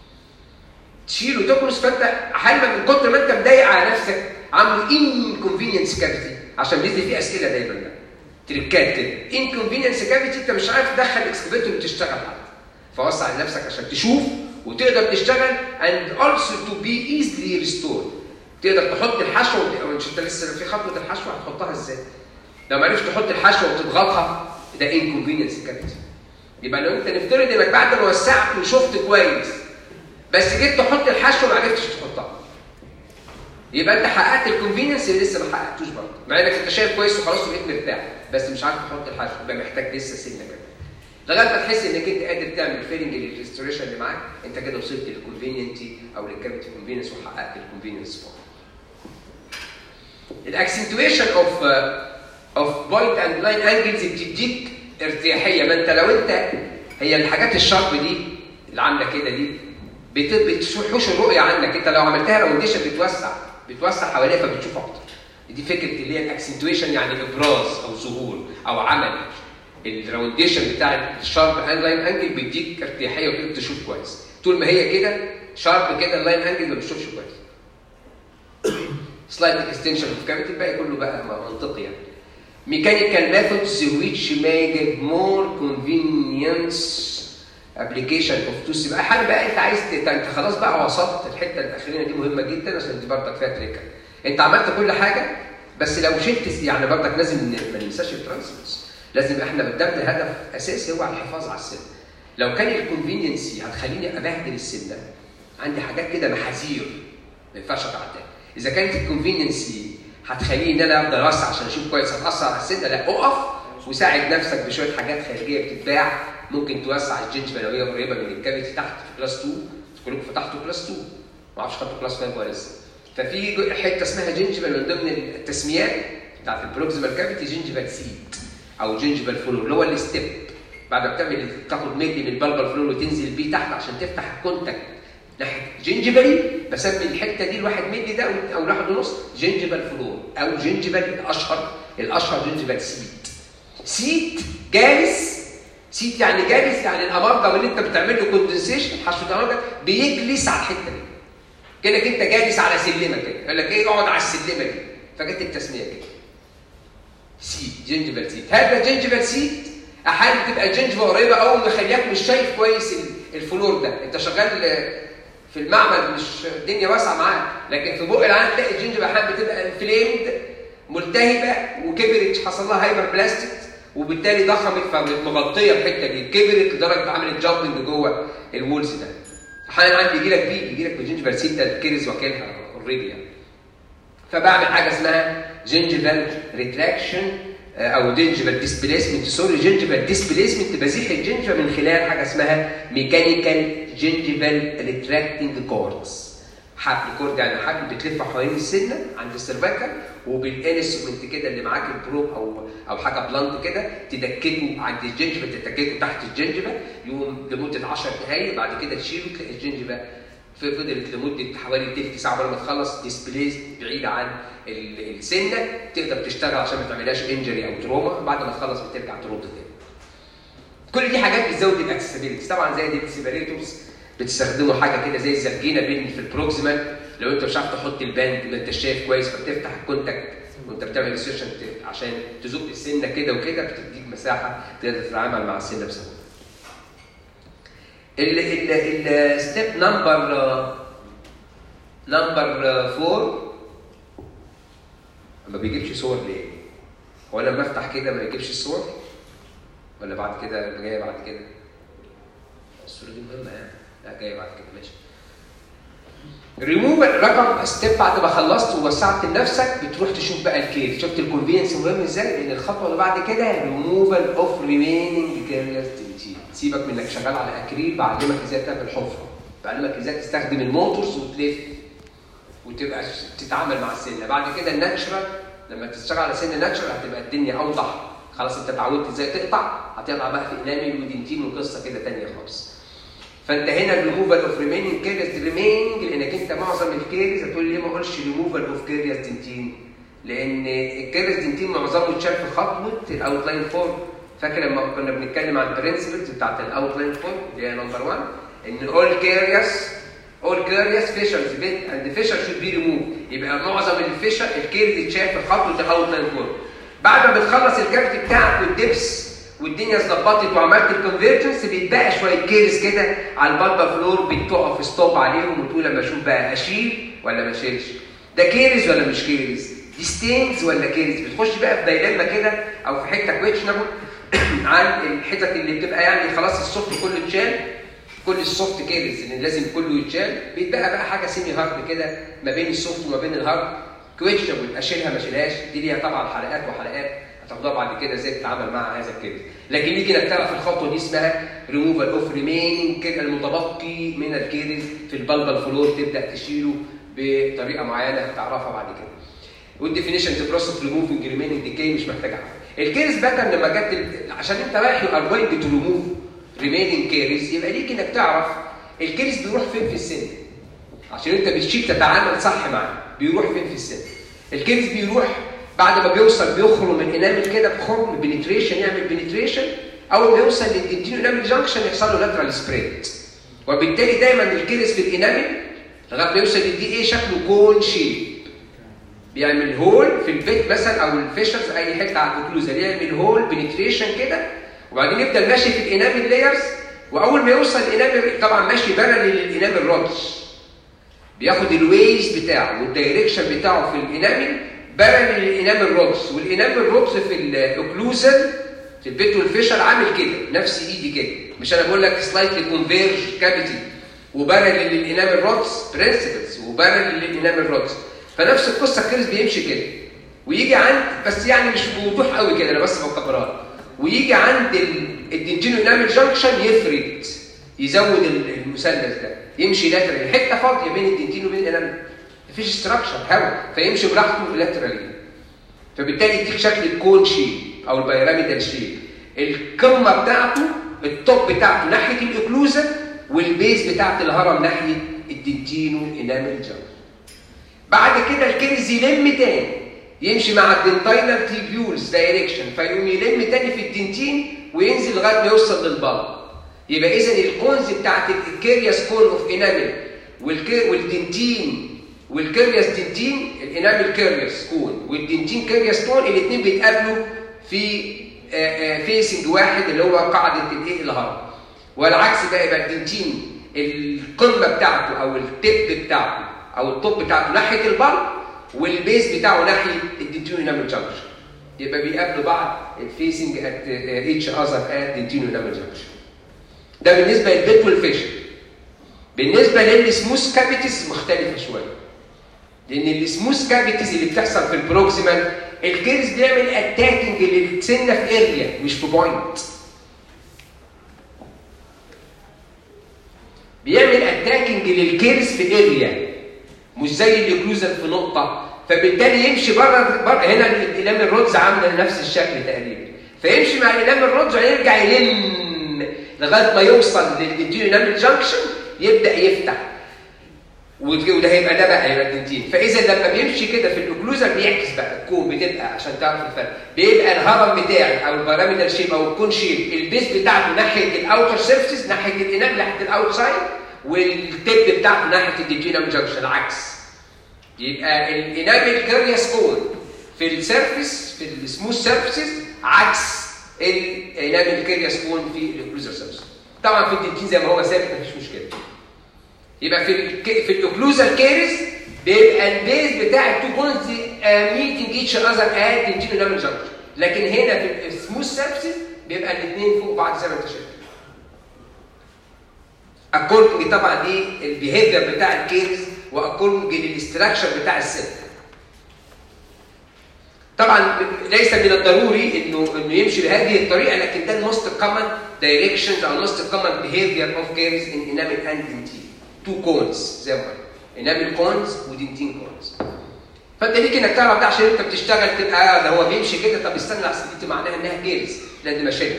تشيله تكنس، فانت حالما من كتر ما انت مضايق على نفسك عامله انكونفينينس كافيتي، عشان بينزل فيه اسئله دايما ده تريكات كده. انكونفينينس كافيتي انت مش عارف تدخل اكسكافيتور وتشتغل حتى، فوسع لنفسك عشان تشوف وتقدر تشتغل and also to be easily restored. تقدر تحط الحشوه، مش انت لسه في خطوه الحشوه هتحطها ازاي؟ لو ما عرفتش تحط الحشوه وتضغطها ده انكونفينينس كافيتي. يبقى لو انت نفترض انك بعد ما وسعت وشفت كويس بس جيت تحط الحشوه ما عرفتش تحطها، يبقى انت حققت الكونفينينس اللي لسه ما حققتوش برضه، مع انك انت شايف كويس وخلاص وبقيت مرتاح بس مش عارف تحط الحشوه، يبقى محتاج لسه سنه كده لغايه ما تحس انك انت قادر تعمل فيلنج للريستوريشن اللي معاك، انت كده وصلت للكونفينينتي او للكافيتي كونفينينس وحققت الكونفينينس فور. الاكسنتويشن اوف بوينت اند لاين انجلز بتديك ارتياحيه، ما انت لو انت هي الحاجات الشارب دي اللي عامله كده دي بتحوش الرؤيه عنك، انت لو عملتها راونديشن بتوسع حواليها فبتشوف اكتر. دي فكره اللي هي الاكسنتويشن، يعني ابراز او ظهور او عمل. الراونديشن بتاع الشارب اند لاين انجل بيديك ارتياحيه وتقدر تشوف كويس. طول ما هي كده شارب كده اللاين انجل ما بتشوفش كويس. سلايد اكستنشن اوف كافيتي الباقي كله بقى منطقي يعني. ميكانيكال ميثودز which may give more convenience application of tools. يبقى حاجه بقى انت عايز انت خلاص بقى وصلت الحته الاخيره دي مهمه جدا عشان دي برضك فيها تريكه. انت عملت كل حاجه بس لو شلت يعني برضك لازم ما ننساش الترانسفيرس. لازم احنا قدامنا هدف اساسي هو الحفاظ على السن. لو كان الكونفينينسي هتخليني ابهدل السنه، عندي حاجات كده محاذير ما ينفعش اتعداها. اذا كانت الكونفينينسي هتخليني ان انا افضل اوسع عشان اشوف كويس هتاثر على السنه، لا اقف وساعد نفسك بشويه حاجات خارجيه بتتباع ممكن توسع الجنجفه لو هي قريبه من الكافيتي تحت في كلاس 2. كلكم فتحتوا كلاس 2 ما اعرفش خدتوا كلاس 5 ولا لسه. ففي حته اسمها جنجفه من ضمن التسميات بتاعت البروكسيمال كافيتي جنجفال سيد او جنجفال فلور اللي هو الستيب. بعد ما تاخد ملي من البلبل فلور وتنزل بيه تحت عشان تفتح الكونتاكت ناحيه جنجفالي، بسمي الحته دي الواحد ملي ده او الواحد ونص جنجفال فلور او جنجفال الاشهر جنجفال سيت جالس. سيت يعني جالس، يعني الامارجم اللي انت بتعمل له كوندنسيشن حشوه الامارجم بيجلس على الحته دي كانك انت جالس على سلمه كده، يقول لك ايه اقعد على السلمه دي فجت التسميه كده سيت جنجفال سيت. هذا جنجفال سيت احيانا تبقى الجنجفه قريبه قوي مخليك مش شايف كويس الفلور ده، انت شغال في المعمل مش الدنيا واسعه معاك، لكن في بق العين تلاقي الجنجفه احيانا بتبقى انفليمد ملتهبه وكبرت حصل لها هايبر بلاستيك وبالتالي ضخمت فمغطيه الحته دي، كبرت لدرجه عملت جامبنج جوه الوولز ده. احيانا عندي يجي لك بالجنجفال سيت ده الكيرز واكلها اوريدي يعني. فبعمل حاجه اسمها جنجفال ريتراكشن او جنجفال ديسبليسمنت جنجفال ديسبليسمنت بزيح الجنجفه من خلال حاجه اسمها ميكانيكال جنجفال ريتراكتنج كوردز. حبل كورد يعني حبل بتلف حوالين السنه عند السيرفايكال وبالانسترومنت كده اللي معاك البروب او حاجه بلانت كده تدككه عند الجنجفه، تدككه تحت الجنجفه يقوم لمده 10 دقائق، بعد كده تشيله تلاقي الجنجفه فضلت لمده حوالي تلت ساعه قبل ما تخلص ديسبليس بعيده عن السنه، تقدر تشتغل عشان ما تعملهاش انجري او تروما، بعد ما تخلص بترجع ترد تاني. كل دي حاجات بتزود الاكسسبيلتي. طبعا زي دي السيبريتورز بتستخدموا حاجه كده زي الزرجينه بين في البروكسيمال، لو انت مش عارف تحط الباند ما انت شايف كويس فبتفتح الكونتاكت وانت بتعمل السيشن عشان تزق السنه كده وكده بتديك مساحه تقدر تتعامل مع السنه بسهوله. الستيب نمبر 4 ما بيجيبش صور ليه؟ هو لما افتح كده ما يجيبش الصور؟ ولا بعد كده اللي جايه بعد كده؟ الصوره دي مهمه يعني. لا جايه بعد كده ماشي. ريموف رقم ستيب بعد ما خلصت ووسعت لنفسك بتروح تشوف بقى الكير. شفت الكونفينس مهم ازاي؟ لان الخطوه اللي بعد كده ريموفال اوف ريميننج كيرلس تنتين. سيبك من انك شغال على اكريل، بعلمك ازاي تعمل حفره، بعلمك ازاي تستخدم الموتورز وتلف وتبقى تتعامل مع السنه. بعد كده الناتشرال لما تشتغل على سن ناتشرال هتبقى الدنيا اوضح، خلاص انت اتعودت ازاي تقطع، هتقطع بقى في انامل ودنتين وقصه كده ثانيه خالص. فانت هنا الريموفال اوف ريميننج كيريس ريميننج، لانك انت معظم الكيريس هتقول لي ليه ما اقولش ريموفال اوف كيريس دنتين؟ لان الكيريس دنتين معظمه اتشال في خطوه الاوتلاين فورم. فاكر لما كنا بنتكلم عن البرنسبلز بتاعت الاوتلاين فورم اللي هي نمبر 1 ان all carriers fissures bit and the fissure should be removed. يبقى معظم الفيشر الكيرز اتشال في خطوه الاوتلاين فورم. بعد ما بتخلص الكافيتي بتاعك والدبس والدنيا اتظبطت وعملت الكونفرجنس بيتبقى شويه كيرز كده على البلبا فلور بتقف ستوب عليهم وتقول لما اشوف بقى اشيل ولا ما اشيلش. ده كيرز ولا مش كيرز؟ دي ستينز ولا كيرز؟ بتخش بقى في دايلما كده او في حته كويشنبل عن الحتت اللي بتبقى يعني خلاص السوفت كله اتشال، كل السوفت كيرز اللي لازم كله يتشال، بيتبقى بقى حاجه سيمي هارد كده ما بين السوفت وما بين الهارد كويشنبل، اشيلها ما اشيلهاش. دي ليها طبعا حلقات وحلقات هتاخدوها بعد كده ازاي تتعامل مع هذا الكيرز. لكن نيجي نعرف الخطوه دي اسمها ريموفال اوف ريميننج، المتبقي من الكيرز في البلبل فلور، تبدا تشيله بطريقه معينه هتعرفها بعد كده. والديفينيشن ذا بروسيس ريموفينج ريميننج ديكاي مش محتاج اعرف. الكيرز باترن لما جت عشان انت رايح يو ار جوينج تو ريموف ريميننج كيرز، يبقى ليك انك تعرف الكيرز بيروح فين في السن عشان انت بالشيك تتعامل صح معاه. بيروح فين في السن؟ الكيرز بيروح بعد ما بيوصل بيخرم من الانامل كده بخرم بنتريشن، يعمل بنتريشن. اول ما يوصل للدنتينو انامل جانكشن يحصل له لاترال سبريد، وبالتالي دايما الكيرز في الانامل لغايه ما يوصل للدي ايه شكله كون شيب، بيعمل هول في البيت مثلا او الفيشرز اي حته على الاوكلوزال، يعمل هول بنتريشن كده وبعدين يفضل ماشي في الانامل لايرز. واول ما يوصل الانامل طبعا ماشي بارلل للانامل رودز، بياخد الويز بتاعه والدايركشن بتاعه في الانامل بارلل للانامل رودز، والانامل رودز في الاوكلوزال في البيت والفيشر عامل كده نفس ايدي كده، مش انا بقول لك سلايتلي كونفيرج كافيتي وبارلل للانامل رودز برنسبلز وبارلل للانامل رودز. فنفس القصه الكيرز بيمشي كده ويجي عند، بس يعني مش بوضوح قوي كده انا بس بكبرها، ويجي عند الدنتينو انامل جانكشن يفرد يزود المثلث ده، يمشي لاترالي حته فاضيه بين الدنتينو وبين الانامل، مفيش ستراكشر هواء فيمشي براحته لاترالي، فبالتالي يديك شكل الكون شيب او البيراميدال شيب. القمه بتاعته التوب بتاعته ناحيه الاوكلوزا والبيز بتاعت الهرم ناحيه الدنتينو انامل جانكشن. بعد كده الكيرز يلم تاني يمشي مع الدنتاينال تيبيولز دايركشن، فيقوم يلم تاني في الدنتين وينزل لغايه ما يوصل للبلب. يبقى اذا الكونز بتاعت الكيرياس كون اوف انامل والدنتين والكيرياس دنتين، الانامل كيرياس كون والدنتين كيرياس كون الاثنين بيتقابلوا في فيسنج واحد اللي هو قاعده الايه الهرم، والعكس بقى يبقى الدنتين القمه بتاعته او التب بتاعته او الطب بتاعته ناحيه البلب والبيز بتاعه ناحيه الدنتينو انامل جانكشن، يبقى بيقابلوا بعض الفيسنج ات ايتش اذر ات دنتينو انامل جانكشن. ده بالنسبه للبيت والفيشن. بالنسبه للسموث كافيتيز مختلفه شويه، لان السموث كافيتيز اللي بتحصل في البروكسيمال الكيرز بيعمل اتاكينج للسنه في اريا مش في بوينت، بيعمل اتاكينج للكيرز في اريا مش زي الاوكلوزال في نقطه، فبالتالي يمشي بره هنا الانامل رودز عامله نفس الشكل تقريبا، فيمشي مع الانامل رودز ويرجع يلم لغايه ما يوصل للدنتين انامل جانكشن يبدا يفتح، وده هيبقى ده بقى هيبقى الدنتين. فاذا لما بيمشي كده في الاوكلوزال بيعكس بقى الكون، بتبقى عشان تعرف الفرق بيبقى الهرم بتاعي او البيراميدال شيب او الكون شيب البيس بتاعته ناحيه الاوتر سيرفيس ناحيه الانامل ناحيه الاوتسايد، والتب بتاعته ناحيه الدنتين انامل جانكشن العكس. يبقى الانامل كيرياس كون في السيرفيس في السموث سيرفيسز عكس الانامل كيرياس كون في الاوكلوزال سيرفيس. طبعا في الدنتين زي ما هو ثابت مفيش مشكله. يبقى في الاوكلوزال كيريز بيبقى البيز بتاع التو كونز ميتنج ايتش اذر ات دنتين انامل جانكشن، لكن هنا في السموث سيرفيسز بيبقى الاثنين فوق بعض زي ما انت شايف. اكوردنج طبعا دي البيهيفير بتاع الكيرز واكوردنج للاستراكشر بتاع السيل. طبعا ليس من الضروري انه يمشي بهذه الطريقه، لكن ده الموست كومن دايركشنز او الموست كومن بيهيفير اوف كيرز ان انامل اند دنتين. تو كونز زي ما قلنا، انامل كونز ودنتين كونز. فانت ليك انك تعرف ده عشان انت بتشتغل تبقى ده هو بيمشي كده، طب استنى احسن دي معناها انها كيرز لان ماشيه.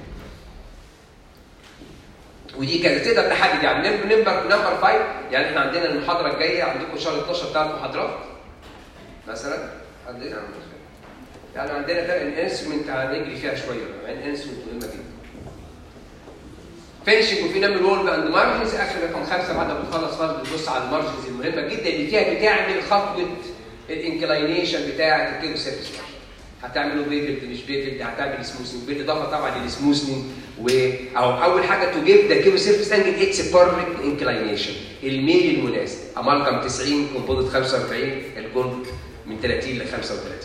ودي كانت تقدر تحدد يعني نمبر 5. يعني احنا عندنا المحاضره الجايه عندكم شهر 12 3 محاضرات مثلا عندنا يعني عندنا الانسترومنت هنجري فيها شويه، يعني الانسترومنت مهمه جدا. فينشنج وفي نعمل وول اند مارجنز اخر رقم 5 بعد ما بتخلص خالص بتبص على المارجنز المهمه جدا اللي فيها بتعمل خطوه الانكلاينيشن بتاع الكيرف سيرفيس. هتعملوا بيفلد مش بيفلد، هتعمل سموثنج بالاضافه طبعا للسموثنج او اول حاجه تو جيف ذا كيرف سيرفيس انجل اتس بيرفكت انكلاينيشن، الميل المناسب، امالجم 90 كومبوزيت 45 الجولد من 30 ل 35.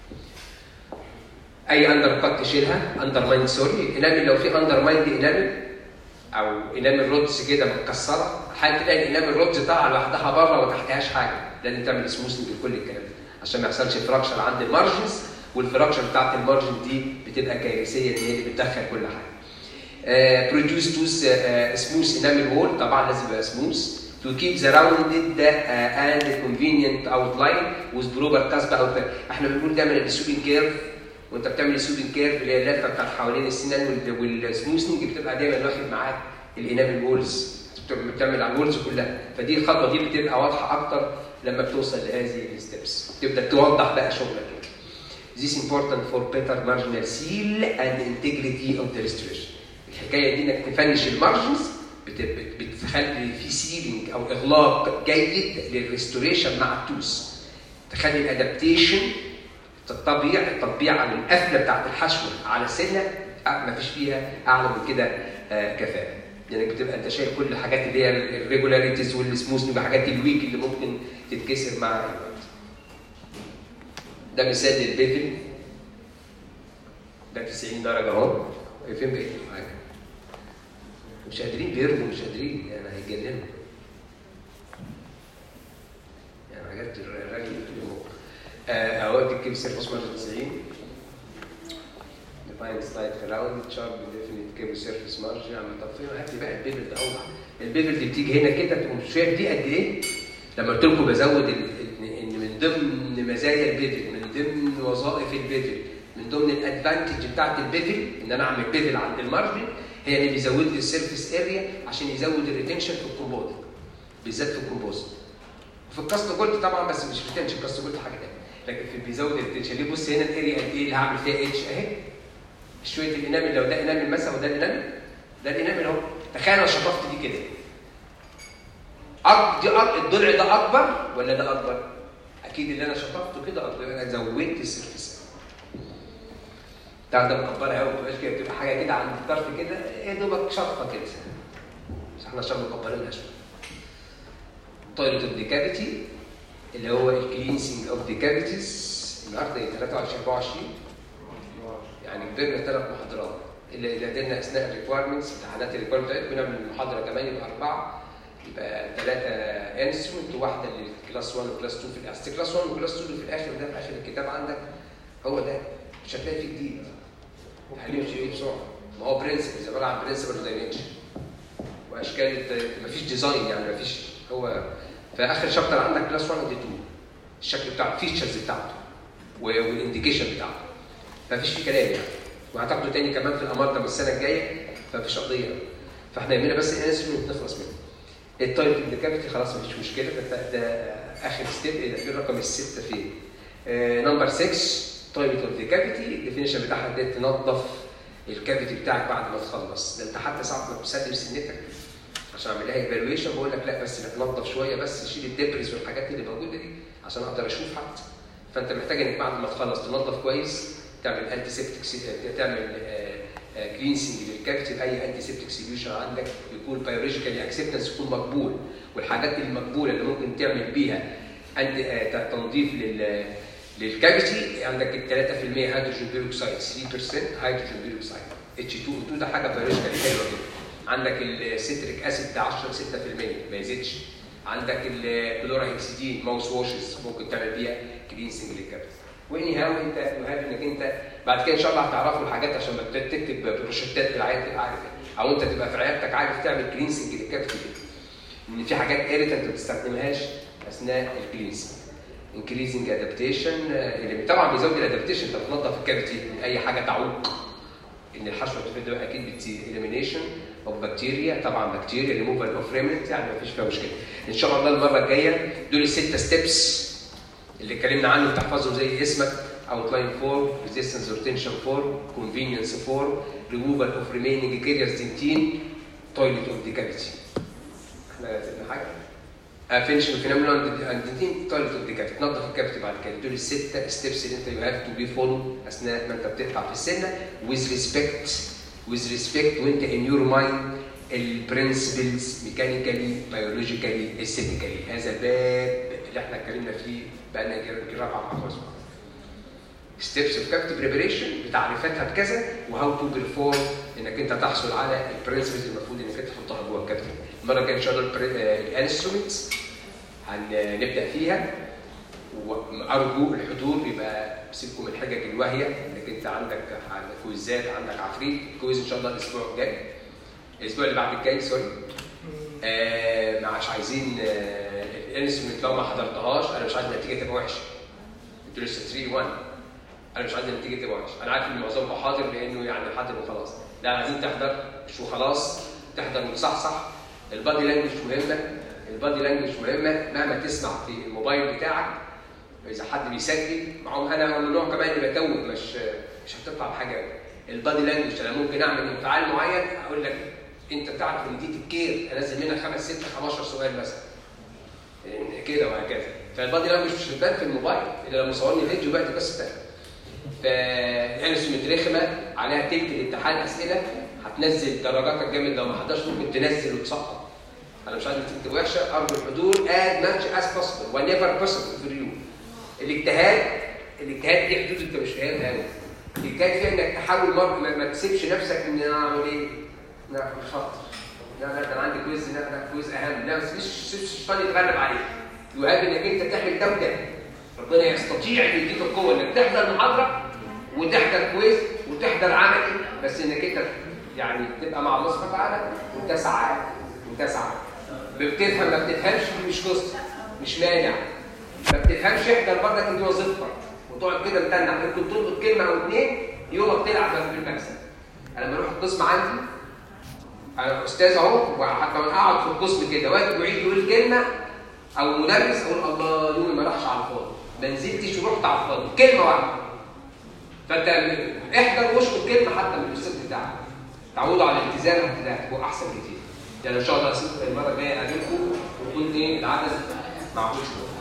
اي اندر كات تشيلها، اندر مايند سوري، انامل لو في اندر مايند انامل او انامل رودز كده متكسره، هتلاقي الانامل رودز طالعه لوحدها بره وما تحتهاش حاجه، لازم تعمل سموثنج لكل الكلام ده عشان ما يحصلش فراكشر عند المارجنز، والفراكشر بتاعت المارجن دي بتبقى كارثيه، ان هي اللي بتدخل كل حاجه. بروديوس توس سموث انامل وول، طبعا لازم يبقى سموث to keep the rounded and convenient outline with proper cusp outline. احنا بنقول دايما السوبين كيرف، وانت بتعمل السوبين كيرف اللي هي اللفه بتاعت حوالين السنان والسموثنج بتبقى دايما واخد معاك الانامل وولز، بتعمل على الوولز كلها، فدي الخطوه دي بتبقى واضحه اكتر لما بتوصل لهذه الستبس، تبدا توضح بقى شغلك. This important for better marginal seal and integrity of the restoration. الحكايه دي انك تفنش المارجنز بتخلي في سيلينج او اغلاق جيد للريستوريشن مع التوس، تخلي الادابتيشن التطبيع على القفله بتاعت الحشوه على السنه ما فيش فيها اعلى من كده كفاءه، يعني بتبقى انت شايف كل الحاجات اللي هي الريجولاريتيز والسموثنج والحاجات الويك اللي ممكن تتكسر مع الوقت. ده مثال للبيفل، ده 90 درجه اهو، فين بقيت حاجه مش قادرين بيرموا، مش قادرين يعني هيتجننوا يعني حاجات الراجل اهو دي كيف سيرفس مارجن 90 ديفاين سلايد راوند شارب ديفينيت كيف سيرفس مارجن. عم طب فين هات لي بقى البيفل ده اوضح. البيفل دي بتيجي هنا كده تقوم شايف دي قد ايه؟ لما قلت لكم بزود ان من ضمن مزايا البيفل، من ضمن وظائف البيفل، من ضمن الادفانتج بتاعت البيفل ان انا اعمل بيفل عند المارجن، هي اللي بيزود لي السيرفيس اريا عشان يزود الريتنشن في الكومبوزيت، بالذات في الكومبوزيت. وفي الكاست جولد طبعا، بس مش ريتنشن، الكاست جولد حاجه ثانيه، لكن في بيزود الريتنشن. ليه؟ بص هنا الاريا قد ايه اللي هعمل فيها اتش اهي، شويه الانامل، لو ده انامل مثلا وده الانامل، ده الانامل اهو، تخيل انا شطفت دي كده، الضلع ده اكبر ولا ده اكبر؟ اكيد اللي انا شطفته كده اكبر، انا زودت السيرفيس. ده مكبرها قوي، ما تبقاش كده، بتبقى حاجه كده عند الطرف كده يا دوبك شطفه كده، بس احنا عشان مكبرينها شويه. تويلت اوف ديكافيتي اللي هو الكلينسنج اوف ديكافيتيز، النهارده 23 24 يعني كبرنا 3 محاضرات، اللي قدرنا اثناء الريكويرمنتس، امتحانات الريكويرمنت كنا من المحاضره كمان يبقى 4، يبقى 3 انسترومنت، وواحده للكلاس 1 وكلاس 2 في الاخر. كلاس 1 وكلاس 2 في الاخر ده في اخر الكتاب عندك، هو ده مش هتلاقي فيه جديد. هنمشي فيه بسرعه، ما هو برنسبل، عباره عن برنسبل ودايمنشن واشكال، مفيش ديزاين يعني، مفيش. هو في اخر شابتر عندك كلاس 1 ودي 2، الشكل بتاعه، الفيتشرز بتاعته والانديكيشن بتاعته، مفيش فيه كلام يعني. وهتاخده تاني كمان في الامارتم السنه الجايه، فمفيش قضيه. فاحنا يهمنا بس الانسترومنت نخلص منه. التايب انديكافيتي خلاص مفيش مشكله، ده اخر ستيب. اذا في الرقم السته فين؟ نمبر 6 تايب اوف ديكافيتي، الديفينيشن بتاعها ده تنظف الكافيتي بتاعك بعد ما تخلص. ده انت حتى ساعه ما بتسلم سنتك عشان اعمل لها ايفالويشن بقول لك لا بس تنظف شويه، بس شيل الدبرز والحاجات اللي موجوده دي عشان اقدر اشوف حتى. فانت محتاج انك بعد ما تخلص تنظف كويس، تعمل انتي سيبتك، تعمل كلينسنج للكافيتي باي انتي سيبتك سوليوشن عندك يكون بيولوجيكالي اكسبتنس، يكون مقبول. والحاجات المقبوله اللي ممكن تعمل بيها تنظيف للكافيتي عندك 3% هيدروجين بيروكسيد، 3% هيدروجين بيروكسيد، H2O2 ده حاجه بيولوجيكالي حلوه جدا. عندك السيتريك اسيد ده 10-6% ما يزيدش. عندك الكلوراهيكسيدين ماوس واشز ممكن تعمل بيها كلينسنج للكافيتي. واني هاو انت مهم انك انت بعد كده ان شاء الله هتعرفوا الحاجات عشان ما تكتب بروشتات العيادة تبقى عارف، او انت تبقى في عيادتك عارف تعمل كلينسنج للكافيتي ان في حاجات قالت انت ما تستخدمهاش اثناء الكلينسنج. انكريزنج ادابتيشن اللي طبعا بيزود الادابتيشن، انت بتنظف الكافيتي من اي حاجه تعوق ان الحشوه تبقى اكيد بتزيد اليمينيشن اوف بكتيريا، طبعا بكتيريا ريموفال اوف ريمنت، يعني ما فيش فيها مشكله. ان شاء الله المره الجايه دول ال6 ستيبس اللي اتكلمنا عنه تحفظهم زي اسمك: اوتلاين 4، ريزيستنس ريتنشن 4، كونفينينس 4، ريموفال اوف ريمينينج كاريرز 19، تويلت اوف ديكافيتي. احنا سيبنا حاجه فينشن فينومينال اند تويلت اوف ديكافيتي، تنظف الكافيتي بعد كده. دول ال6 ستيبس اللي انت يو هاف تو بي فولو اثناء ما انت بتقطع في السنه with respect وانت in your mind البرنسبلز ميكانيكالي بيولوجيكالي استيتيكالي. هذا باب اللي احنا اتكلمنا فيه بقالنا يمكن 4 أو 5 مرات. ستيبس اوف كابت بريبريشن بتعريفاتها بكذا، وهاو تو بيرفورم انك انت تحصل على البرنسبلز المفروض انك انت تحطها جوه الكابت. المره الجايه ان شاء الله الانسترومنتس هنبدا فيها، وارجو الحضور يبقى سيبكم من الحجج الواهيه انك انت عندك كويزات، عندك عفريت. كويز ان شاء الله الاسبوع الجاي، الاسبوع اللي بعد الجاي سوري. مش عايزين الانسترومنت لو ما حضرتهاش، انا مش عايز النتيجه تبقى وحشه. انتوا لسه 3-1، انا مش عايز النتيجه تبقى وحشه. انا عارف ان معظمكم حاضر لانه يعني حاضر وخلاص، لا عايزين تحضر مش وخلاص، تحضر وتصحصح. البادي لانجوج مهمه، البادي لانجوج مهمه. مهما تسمع في الموبايل بتاعك، اذا حد بيسجل معاهم، انا من النوع كمان اللي بتوه، مش هتطلع بحاجه. البادي لانجوج انا ممكن اعمل انفعال معين، اقول لك انت تعرف ان دي تتكير، انزل منك 5 6 15 سؤال مثلا كده وهكذا. فالبادي لانجوج مش هتبان في الموبايل الا لما صورني فيديو بقى بس تاني. فالانسترومنت رخمه عليها تلت الامتحان اسئله، هتنزل درجاتك جامد. لو ما حضرتش ممكن تنزل وتسقط. انا مش عايز تكتب وحشه. ارجو الحضور as much as possible whenever possible for you. الاجتهاد دي حدود انت مش فاهمها قوي. الاجتهاد فيها انك تحاول ما تسيبش نفسك ان انا اعمل ايه؟ لا مش خاطر، لا ده انا عندي كويز، لا كويز اهم، لا بس مش الشيطان يتغلب عليك. يهاب انك انت تعمل ده وده. ربنا يستطيع ان يديك القوه انك تحضر محاضره وتحضر كويز وتحضر عملي، بس انك انت يعني تبقى مع الله سبحانه وتعالى وتسعى. بتفهم ما بتفهمش مش قصه، مش مانع. ما بتفهمش احضر برضك دي وظيفتك، وتقعد كده متنح. ممكن تلقط كلمه او 2 يومك تلعب في المكسب. انا لما اروح القسم عندي، انا استاذ اهو، وحتى لما اقعد في القسم كده واجي وعيد يقول كلمه او مدرس، اقول الله يومي ما راحش على الفاضي، ما نزلتش ورحت على الفاضي كلمه واحده. فانت احضر واشكر كلمه حتى من الاستاذ بتاعك، تعودوا على الالتزام هتبقوا احسن كتير. يعني ان شاء الله المره الجايه اقابلكم ويكون العدد معقول شويه.